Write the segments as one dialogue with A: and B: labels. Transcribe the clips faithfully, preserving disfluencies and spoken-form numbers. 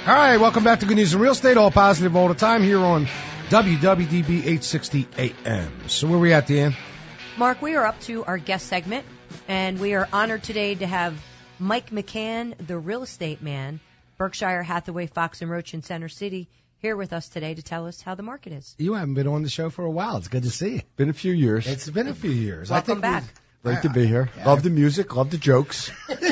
A: All right, welcome back to Good News in Real Estate, all positive all the time here on W W D B eight sixty A M. So where we at, Dan?
B: Mark, we are up to our guest segment, and we are honored today to have Mike McCann, the real estate man, Berkshire Hathaway, Fox and Roach in Center City, here with us today to tell us how the market is.
A: You haven't been on the show for a while. It's good to see you.
C: Been a few years.
A: It's been a few years.
B: Welcome
A: I think
B: back.
C: Great to be here.
A: Yeah.
C: Love the music. Love the jokes.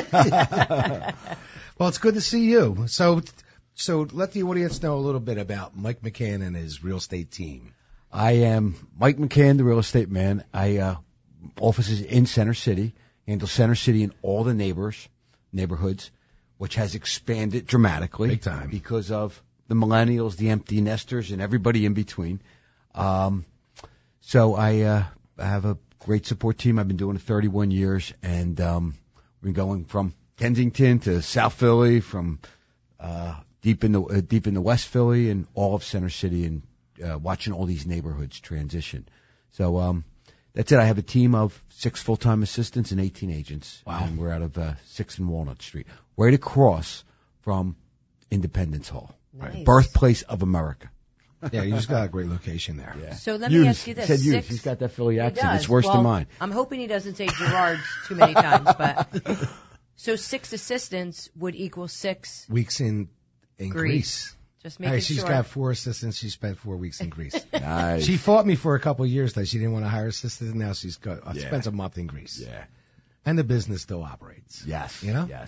A: Well, it's good to see you. So, so let the audience know a little bit about Mike McCann and his real estate team.
C: I am Mike McCann, the real estate man. I uh, offices in Center City, handle Center City and all the neighbors, neighborhoods, which has expanded dramatically.
A: Big time.
C: Because of the millennials, the empty nesters, and everybody in between. Um, so I uh, have a great support team. I've been doing it thirty-one years, and um, we've been going from Kensington to South Philly, from uh, deep in the uh, deep in the West Philly, and all of Center City, and uh, watching all these neighborhoods transition. So um, that's it. I have a team of six full-time assistants and eighteen agents.
A: Wow.
C: And we're out of uh, six and Walnut Street, right across from Independence Hall,
B: Nice.
C: right? Birthplace of America.
A: Yeah, you just got a great location there.
C: Yeah.
B: So let me
C: Hughes.
B: ask you this.
C: Said Hughes.
B: Six,
C: He's got that Philly
B: He
C: accent.
B: does.
C: It's worse
B: well,
C: than mine.
B: I'm hoping he doesn't say Gerard's too many times, but so six assistants would equal six.
A: Weeks in in
B: Greece.
A: Greece.
B: Just
A: Hey,
B: making
A: she's
B: sure.
A: got four assistants. She spent four weeks in Greece.
C: Nice.
A: She fought me for a couple of years that she didn't want to hire assistants. Now she's got uh,
C: Yeah.
A: spends a month in Greece.
C: Yeah.
A: And the business still operates.
C: Yes.
A: You know?
C: Yes.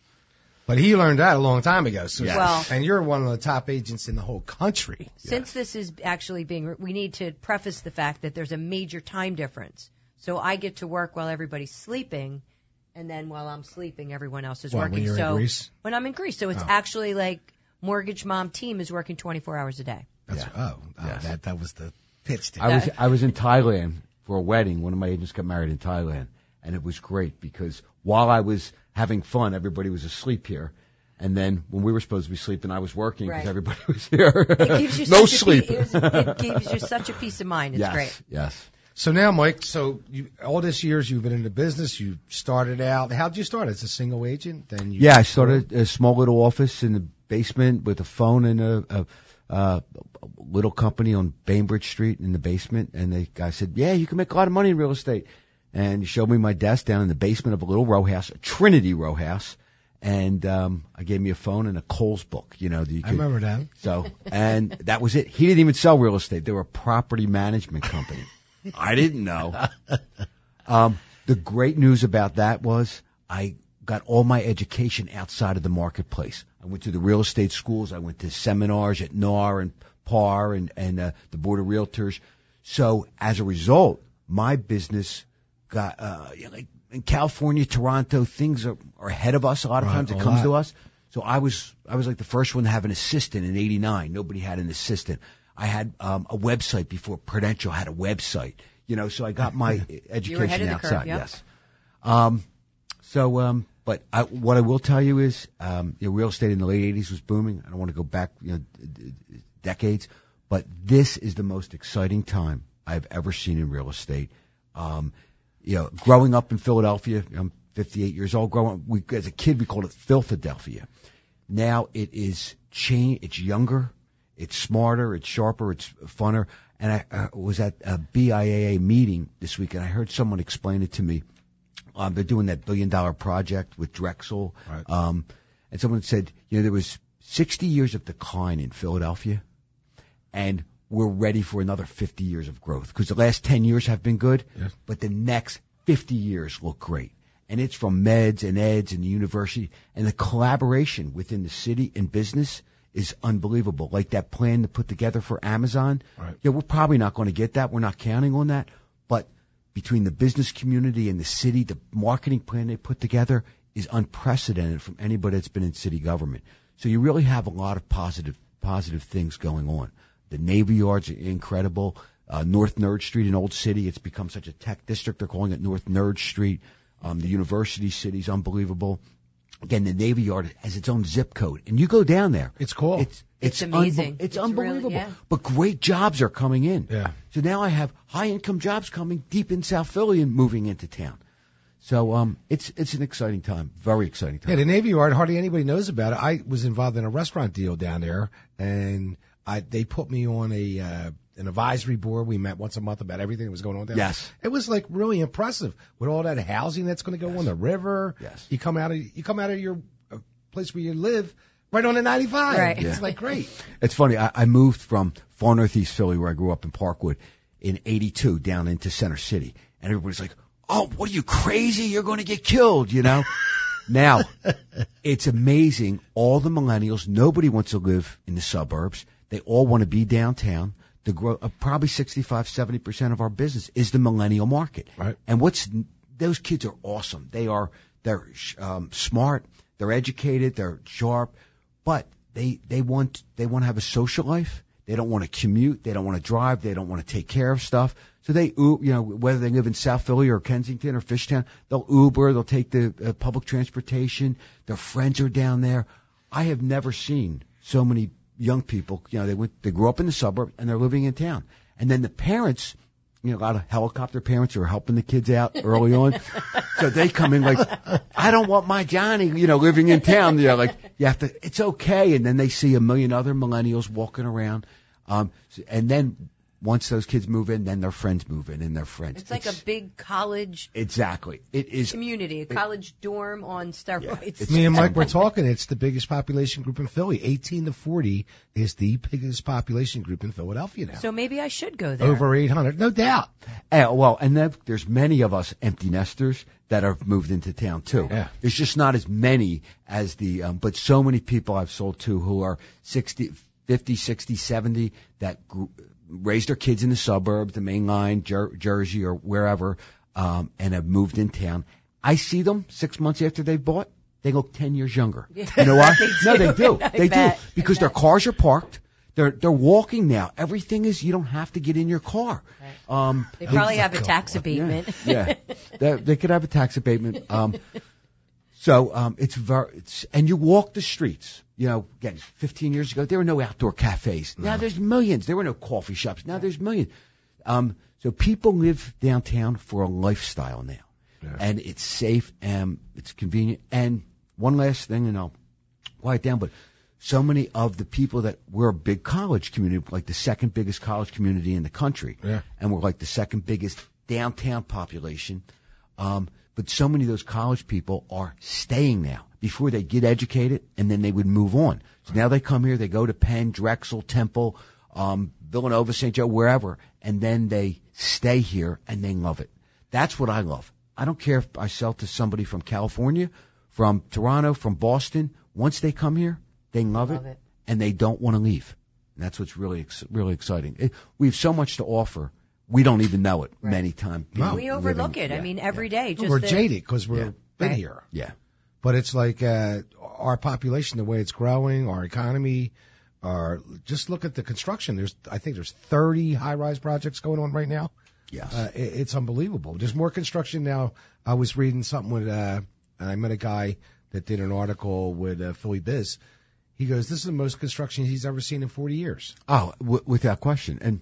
A: But he learned that a long time ago. So
C: Yes.
B: Well-
A: and you're one of the top agents in the whole country.
B: Since this is actually being, we need to preface the fact that there's a major time difference. So I get to work while everybody's sleeping, and then while I'm sleeping, everyone else is
A: What,
B: working.
A: when you're
B: so
A: in Greece?
B: when I'm in Greece, so it's
A: Oh.
B: actually like Mortgage Mom team is working twenty-four hours a day.
A: That's,
C: Yeah.
A: Oh, oh
C: Yes.
A: that that was the pitch. To
C: I was I was in Thailand for a wedding. One of my agents got married in Thailand, and it was great because while I was having fun, everybody was asleep here. And then when we were supposed to be sleeping, I was working because
B: Right.
C: everybody was here.
B: It gives you
C: no
B: such
C: sleep.
B: A, pe- it, was- it gives you such a peace of mind. It's
C: yes,
B: great.
C: yes.
A: So now, Mike, so you, all this years you've been in the business. You started out. How'd you start? As a single agent? Then you
C: Yeah, I started a small little office in the basement with a phone and a, a, a little company on Bainbridge Street in the basement. And the guy said, yeah, you can make a lot of money in real estate. And he showed me my desk down in the basement of a little row house, a Trinity row house. And um, I gave me a phone and a Kohl's book, you know. That you
A: I
C: could,
A: remember that.
C: So, and that was it. He didn't even sell real estate. They were a property management company. I didn't know. Um, the great news about that was I got all my education outside of the marketplace. I went to the real estate schools. I went to seminars at N A R and P A R and, and uh, the Board of Realtors. So as a result, my business got, uh, you know, like in California, Toronto, things are, are ahead of us. A lot of
A: Right,
C: times it
A: a
C: comes
A: lot.
C: to us. So I was, I was like the first one to have an assistant in eighty-nine. Nobody had an assistant. I had um, a website before Prudential had a website. You know, so I got my education
B: ahead of the curve,
C: outside.
B: yep.
C: Yes. Um, so, um, but I, what I will tell you is, um, you know, real estate in the late eighties was booming. I don't want to go back, you know, d- d- decades, but this is the most exciting time I've ever seen in real estate. Um, you know, growing up in Philadelphia, I'm fifty-eight years old. Growing, we, as a kid, we called it Philadelphia. Now it is change. It's younger, it's smarter, it's sharper, it's funner. And I uh, was at a B I A A meeting this week, and I heard someone explain it to me. Um, they're doing that billion dollar project with Drexel.
A: Right.
C: Um, and someone said, you know, there was sixty years of decline in Philadelphia, and we're ready for another fifty years of growth because the last ten years have been good,
A: Yes.
C: but the next fifty years look great. And it's from meds and eds and the university, and the collaboration within the city and business is unbelievable. Like that plan to put together for Amazon.
A: Right.
C: Yeah, we're probably not going to get that. We're not counting on that. But between the business community and the city, the marketing plan they put together is unprecedented from anybody that's been in city government. So you really have a lot of positive positive things going on. The Navy Yards are incredible. Uh, North Nerd Street in Old City, it's become such a tech district. They're calling it North Nerd Street. Um, the University City's unbelievable. Again, the Navy Yard has its own zip code, and you go down there.
A: It's cool.
C: It's
B: It's
C: it's,
B: amazing.
C: unbe- it's,
B: It's really-
C: unbelievable.
B: yeah.
C: But great jobs are coming in.
A: Yeah.
C: So now I have high income jobs coming deep in South Philly and moving into town. So um, it's it's an exciting time, very exciting time.
A: Yeah, the Navy Yard, hardly anybody knows about it. I was involved in a restaurant deal down there, and I they put me on a uh, an advisory board. We met once a month about everything that was going on down
C: Yes.
A: there. It was like really impressive with all that housing that's going to go
C: Yes.
A: on the river.
C: Yes.
A: You come out of you come out of your uh, place where you live right on the ninety-five.
B: Right.
A: It's
C: Yeah.
A: like great.
C: It's funny. I, I moved from far northeast Philly, where I grew up in Parkwood, in eighty-two down into Center City, and everybody's like, "Oh, what are you crazy? You're going to get killed," you know. Now, it's amazing. All the millennials, nobody wants to live in the suburbs. They all want to be downtown. The grow, uh, probably sixty-five, seventy percent of our business is the millennial market.
A: Right.
C: And what's those kids are awesome. They are they're um, smart. They're educated. They're sharp. But they they want they want to have a social life. They don't want to commute. They don't want to drive. They don't want to take care of stuff. So they, you know, whether they live in South Philly or Kensington or Fishtown, they'll Uber. They'll take the uh, public transportation. Their friends are down there. I have never seen so many young people. You know, they went, they grew up in the suburb and they're living in town. And then the parents, you know, a lot of helicopter parents who are helping the kids out early on. So they come in like, I don't want my Johnny, you know, living in town. You know, like you have to, it's okay. And then they see a million other millennials walking around. Um, and then once those kids move in, then their friends move in and their friends.
B: It's like a big college
C: Exactly. It is.
B: community, a college dorm on steroids.
C: It's-
A: Me and Mike were talking. It's the biggest population group in Philly. eighteen to forty is the biggest population group in Philadelphia now.
B: So maybe I should go there.
A: Over eight hundred, no doubt.
C: Uh, well, and then there's many of us empty nesters that have moved into town too.
A: Yeah.
C: There's just not as many as the, um, but so many people I've sold to who are sixty, fifty, sixty, seventy that grew, raised their kids in the suburbs, the main line, Jer- Jersey or wherever, um, and have moved in town. I see them six months after they've bought. They look ten years younger.
B: Yeah.
C: You know why?
B: They
C: No,
B: do.
C: they do.
B: I
C: They
B: bet.
C: do because
B: I
C: their
B: bet.
C: cars are parked. They're they're walking now. Everything is you don't have to get in your car. Um,
B: They probably have a tax abatement.
C: yeah, they, they could have a tax abatement. Um, so um, it's very, it's, and you walk the streets. You know, again, fifteen years ago there were no outdoor cafes. Now there's millions. There were no coffee shops. Now there's millions. Um, so people live downtown for a lifestyle now,
A: Yeah.
C: and it's safe and it's convenient. And one last thing, and I'll quiet down, but so many of the people that we're a big college community, like the second biggest college community in the country,
A: Yeah.
C: and we're like the second biggest downtown population. Um, but so many of those college people are staying now. Before they get educated, and then they would move on. So now they come here, they go to Penn, Drexel, Temple, um, Villanova, Saint Joe, wherever, and then they stay here and they love it. That's what I love. I don't care if I sell to somebody from California, from Toronto, from Boston. Once they come here, they love,
B: Love
C: it,
B: it.
C: and they don't want to leave. And that's what's really, ex- really exciting. It, we have so much to offer. We don't even know it
B: Right.
C: many times.
A: No.
B: We overlook
C: living-
B: it. I
C: yeah,
B: mean, every day. Just
A: we're
B: the,
A: jaded because we're
C: Yeah.
A: been
B: Right.
A: here.
C: Yeah.
A: But it's like uh, our population, the way it's growing, our economy, our just look at the construction. There's, I think there's thirty high-rise projects going on right now.
C: Yes.
A: Uh, it, it's unbelievable. There's more construction now. I was reading something with, uh, and I met a guy that did an article with uh, Philly Biz. He goes, "This is the most construction he's ever seen in forty years."
C: Oh, w- without question. And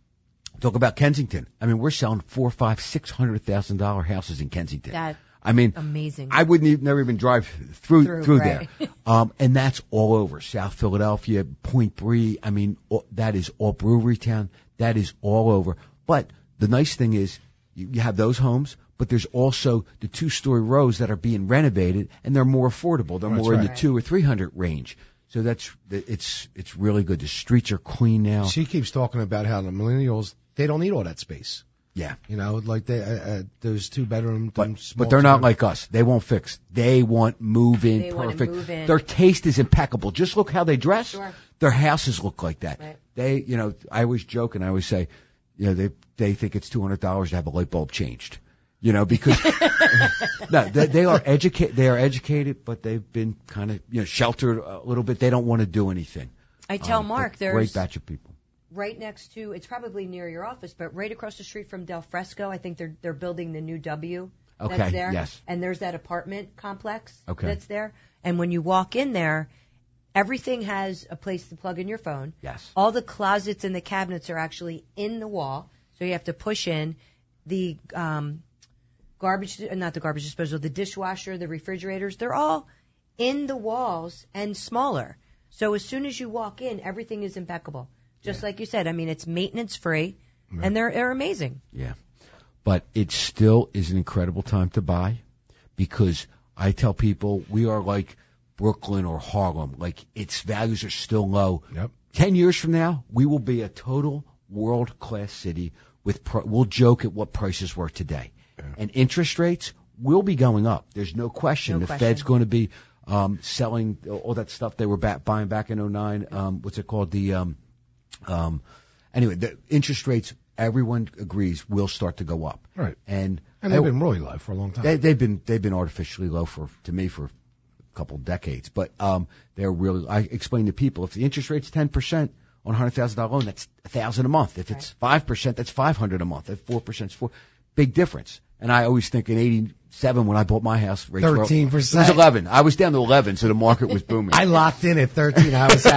C: talk about Kensington. I mean, we're selling four, five, six hundred thousand dollar houses in Kensington.
B: That
C: I mean,
B: amazing.
C: I wouldn't even never even drive through
B: Through,
C: through,
B: right.
C: there. Um, and that's all over South Philadelphia, Point Breeze. I mean, all, that is all Brewery Town. That is all over. But the nice thing is, you, you have those homes, but there's also the two-story rows that are being renovated, and they're more affordable. They're
A: That's
C: more in
A: right.
C: the two or three hundred range. So that's it's it's really good. The streets are clean now.
A: She keeps talking about how the millennials, they don't need all that space.
C: Yeah.
A: You know, like they, uh, uh, those two bedroom,
C: But,
A: them small
C: but they're not
A: two-
C: like us. They won't fix. They want move in
B: They wanna
C: perfect.
B: move in.
C: Their taste is impeccable. Just look how they dress.
B: Sure.
C: Their houses look like that.
B: Right.
C: They, you know, I always joke and I always say, you know, they they think it's two hundred dollars to have a light bulb changed. You know, because no, they, they are educated. They are educated, but they've been kind of you know sheltered a little bit. They don't want to do anything.
B: I tell
C: Um,
B: Mark
C: but
B: there's
C: great batch of people.
B: right next to, it's probably near your office, but right across the street from Del Fresco, I think they're they're building the new W
C: Okay,
B: that's there.
C: yes.
B: And there's that apartment complex
C: Okay.
B: that's there. And when you walk in there, everything has a place to plug in your phone.
C: Yes.
B: All the closets and the cabinets are actually in the wall, so you have to push in. The um, garbage, not the garbage disposal, the dishwasher, the refrigerators, they're all in the walls and smaller. So as soon as you walk in, everything is impeccable. Just yeah. like you said, I mean, it's maintenance free, right. and they're they're amazing.
C: Yeah, but it still is an incredible time to buy, because I tell people we are like Brooklyn or Harlem. Like, its values are still low.
A: Yep.
C: Ten years from now, we will be a total world-class city with, pro- we'll joke at what prices were today. Yeah. And interest rates will be going up. There's no question.
B: No
C: the
B: question.
C: Fed's going to be um, selling all that stuff they were back, buying back in oh nine. Um, what's it called? The um, um, Anyway, the interest rates, everyone agrees, will start to go up.
A: Right.
C: And,
A: and they've I, been really low for a long time.
C: They, they've been they've been artificially low for, to me, for couple decades, but um, they're really. I explain to people, if the interest rate's ten percent on a hundred thousand dollar loan, that's a thousand a month. If it's five percent, that's five hundred a month. If four percent, it's four. Big difference. And I always think in eighty-seven when I bought my house, rates
A: thirteen percent.
C: It was eleven. I was down to eleven, so the market was booming.
A: I locked in at thirteen. I was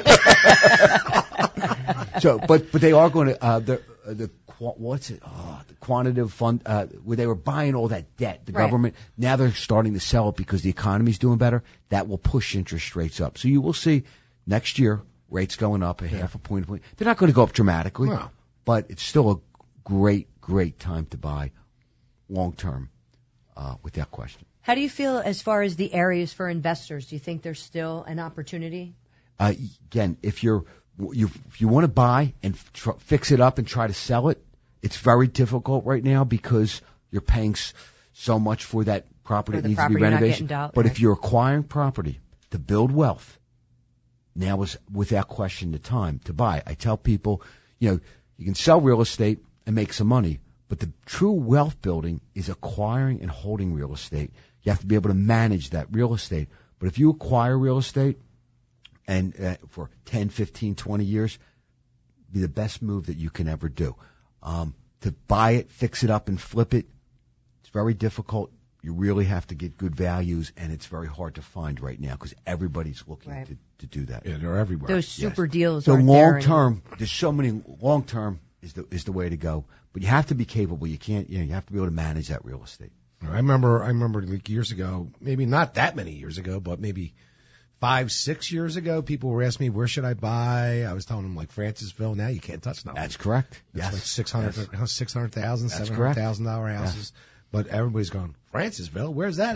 A: happy.
C: So, but but they are going to uh, the uh, the what's it? Oh, the quantitative fund, uh, where they were buying all that debt, the
B: right.
C: government, now they're starting to sell it because the economy's doing better. That will push interest rates up. So you will see next year rates going up a yeah. half a point, a point. They're not going to go up dramatically,
A: no.
C: but it's still a great, great time to buy long term, uh, without question.
B: How do you feel as far as the areas for investors? Do you think there's still an opportunity?
C: Uh, again, if you're, you, if you want to buy and tr- fix it up and try to sell it, it's very difficult right now because you're paying s- so much for that property
B: for
C: that
B: the
C: needs
B: property
C: to be renovated.
B: Dealt,
C: but
B: right.
C: if you're acquiring property to build wealth, now is without question the time to buy. I tell people, you know, you can sell real estate and make some money, but the true wealth building is acquiring and holding real estate. You have to be able to manage that real estate. But if you acquire real estate and uh, for ten, fifteen, twenty years, be the best move that you can ever do. Um, to buy it, fix it up, and flip it, it's very difficult. You really have to get good values, and it's very hard to find right now because everybody's looking
B: right.
C: to, to do that.
A: Yeah, they're everywhere.
B: Those super
C: yes.
B: deals
C: So
B: are
C: long term, there's so many long term is the is the way to go. But you have to be capable. You can't, you know, you have to be able to manage that real estate.
A: I remember, I remember like years ago, maybe not that many years ago, but maybe five, six years ago, people were asking me, where should I buy? I was telling them, like, Francisville. Now you can't touch nothing.
C: That's correct.
A: It's
C: yes.
A: like six hundred,
C: yes.
A: six hundred thousand, seven hundred thousand dollars houses.
C: Yes.
A: But everybody's going, Francisville? Where's that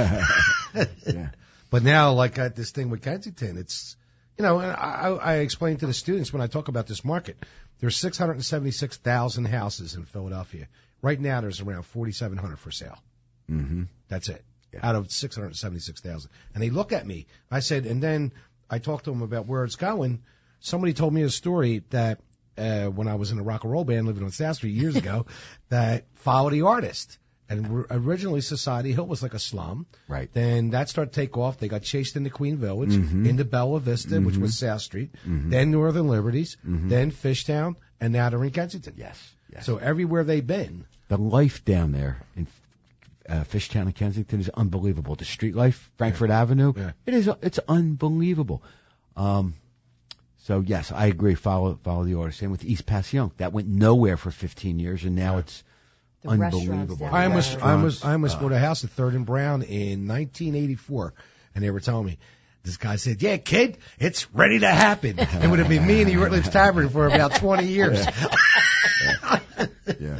A: at?
C: yeah.
A: But now, like at this thing with Kensington, it's, you know, and I, I explain to the students when I talk about this market, there's six hundred seventy-six thousand houses in Philadelphia. Right now, there's around forty-seven hundred for sale.
C: Mm-hmm.
A: That's it.
C: Yeah.
A: Out of six hundred seventy-six thousand. And they look at me. I said, and then I talked to them about where it's going. Somebody told me a story that uh, when I was in a rock and roll band living on South Street years ago, that Follow the Artist. And originally Society Hill was like a slum.
C: Right.
A: Then that started to take off. They got chased into Queen Village,
C: mm-hmm.
A: into Bella Vista,
C: mm-hmm.
A: which was South Street,
C: mm-hmm.
A: then Northern Liberties,
C: mm-hmm.
A: then Fishtown, and now they're in Kensington.
C: Yes. yes.
A: So everywhere they've been.
C: The life down there in uh, Fishtown and Kensington is unbelievable. The street life, Frankfurt
A: yeah.
C: Avenue,
A: yeah.
C: it is, it's unbelievable. Um, so yes, I agree. Follow, follow the order. Same with East Passyunk. That went nowhere for fifteen years, and now
A: yeah.
C: it's
B: The
C: unbelievable.
B: down
A: I almost,
B: there.
A: I almost, I almost
C: Uh,
A: bought a house at Third and Brown in nineteen eighty-four, and they were telling me, this guy said, "Yeah, kid, it's ready to happen." It would have been me in the Rutledge Tavern for about twenty years.
C: yeah. yeah.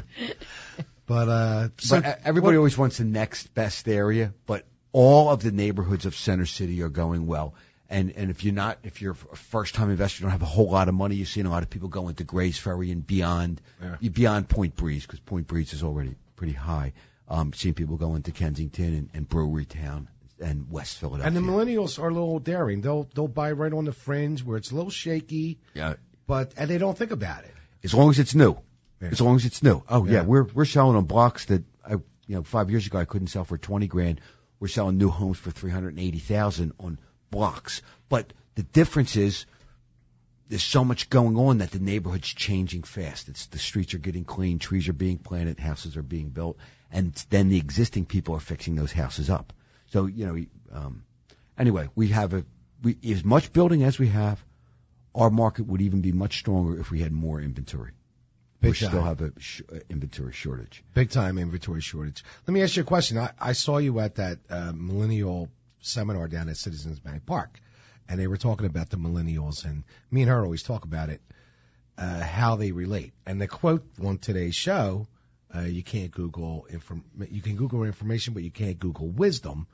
A: But uh, so
C: But everybody
A: what,
C: always wants the next best area, but all of the neighborhoods of Center City are going well. And and if you're not, if you're a first-time investor, you don't have a whole lot of money, you're seeing a lot of people go into Grays Ferry and beyond,
A: Yeah.
C: beyond Point Breeze, because Point Breeze is already pretty high. Um, seeing people go into Kensington and, and Brewery Town and West Philadelphia.
A: and the millennials are a little daring. They'll they'll buy right on the fringe where it's a little shaky,
C: yeah.
A: but and they don't think about it.
C: As long as it's new.
A: Yeah.
C: As long as it's new. Oh yeah,
A: Yeah.
C: we're we're selling on blocks that I you know five years ago I couldn't sell for twenty grand. We're selling new homes for three hundred and eighty thousand on blocks. But the difference is there's so much going on that the neighborhood's changing fast. It's the streets are getting clean, trees are being planted, houses are being built, and then the existing people are fixing those houses up. So you know, um, anyway, we have a we as much building as we have. Our market would even be much stronger if we had more inventory.
A: Big
C: we still
A: time.
C: have a sh- uh, inventory shortage.
A: Big time inventory shortage. Let me ask you a question. I, I saw you at that uh, millennial seminar down at Citizens Bank Park, and they were talking about the millennials, and me and her always talk about it, uh, how they relate. And the quote on today's show, uh, you can't Google inform, you can Google information, but you can't Google wisdom.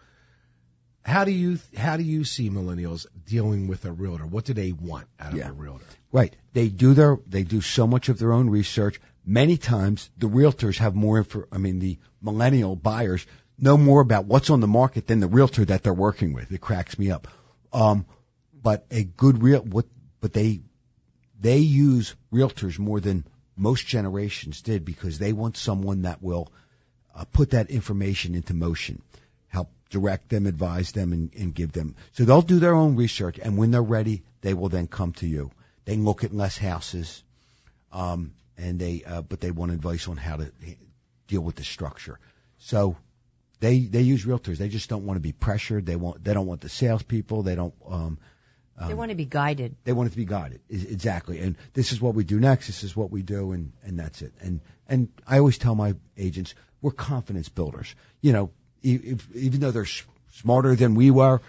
A: How do you how do you see millennials dealing with a realtor? What do they want out of
C: Yeah.
A: a realtor?
C: Right. They do their they do so much of their own research. Many times the realtors have more info. I mean, the millennial buyers know more about what's on the market than the realtor that they're working with. It cracks me up. Um, but a good real what but they they use realtors more than most generations did because they want someone that will uh, put that information into motion, help direct them, advise them, and, and give them. So they'll do their own research, and when they're ready, they will then come to you. They look at less houses, um, and they uh, but they want advice on how to deal with the structure. So they they use realtors. They just don't want to be pressured. They want they don't want the salespeople. They don't. Um, um,
B: They want to be guided.
C: They want it to be guided. I- Exactly. And this is what we do next. This is what we do, and and that's it. And and I always tell my agents, we're confidence builders. You know, e- if, even though they're s- smarter than we were,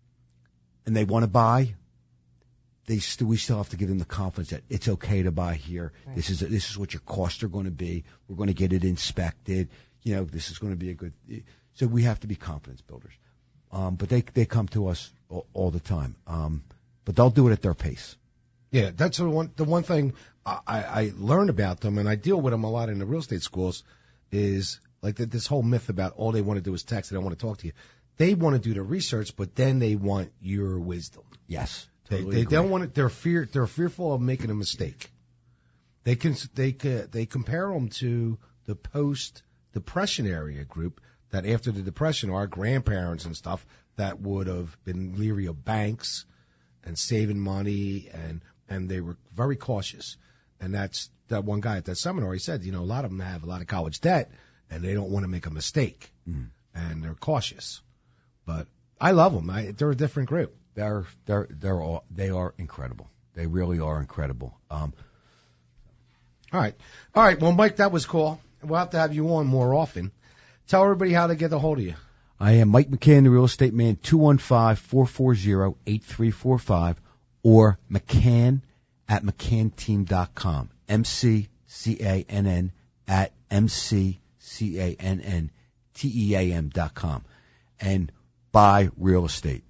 C: and they want to buy, they st- we still have to give them the confidence that it's okay to buy here.
B: Right.
C: This is this is what your costs are going to be. We're going to get it inspected. You know, this is going to be a good. So we have to be confidence builders. Um, but they they come to us all, all the time. Um, but they'll do it at their pace.
A: Yeah, that's the one. The one thing I, I learned about them, and I deal with them a lot in the real estate schools, is like the, this whole myth about all they want to do is text. They don't want to talk to you. They want to do the research, but then they want your wisdom.
C: Yes,
A: They,
C: totally
A: they
C: agree.
A: don't want it. They're fear. They're fearful of making a mistake. They can. They can, They compare them to the post-depression area group that after the depression, our grandparents and stuff that would have been leery of banks and saving money, and and they were very cautious. And that's that one guy at that seminar. He said, you know, a lot of them have a lot of college debt, and they don't want to make a mistake,
C: Mm.
A: and they're cautious. But I love them. I, they're a different group.
C: They're they're they're all they are incredible. They really are incredible. Um,
A: All right. All right. Well, Mike, that was cool. We'll have to have you on more often. Tell everybody how to get a hold of you.
C: I am Mike McCann, the real estate man. Two one five four four zero eight three four five or McCann at McCann Team dot com. M C C A N N at M C C A N N T E A M dot com. And buy real estate.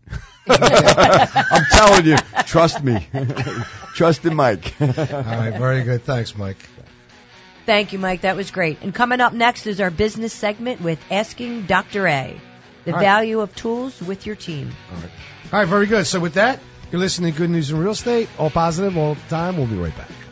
C: I'm telling you, trust me. Trust in Mike.
A: All right. Very good. Thanks, Mike.
B: Thank you, Mike. That was great. And coming up next is our business segment with Asking Doctor A, the
A: All right.
B: value of tools with your team.
A: All right. All right. Very good. So with that, you're listening to Good News in Real Estate. All positive all the time. We'll be right back.